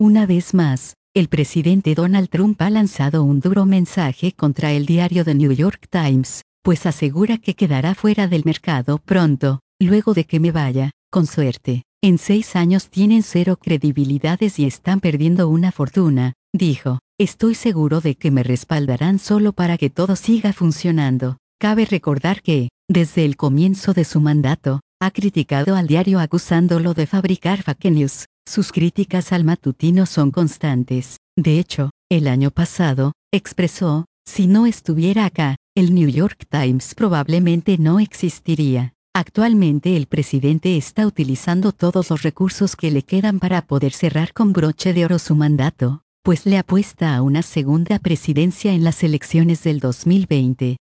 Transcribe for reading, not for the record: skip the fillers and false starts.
Una vez más, el presidente Donald Trump ha lanzado un duro mensaje contra el diario The New York Times, pues asegura que quedará fuera del mercado pronto, luego de que me vaya, con suerte. En 6 años tienen cero credibilidades y están perdiendo una fortuna, dijo. Estoy seguro de que me respaldarán solo para que todo siga funcionando. Cabe recordar que, desde el comienzo de su mandato, ha criticado al diario acusándolo de fabricar fake news. Sus críticas al matutino son constantes. De hecho, el año pasado, expresó, si no estuviera acá, el New York Times probablemente no existiría. Actualmente el presidente está utilizando todos los recursos que le quedan para poder cerrar con broche de oro su mandato, pues le apuesta a una segunda presidencia en las elecciones del 2020.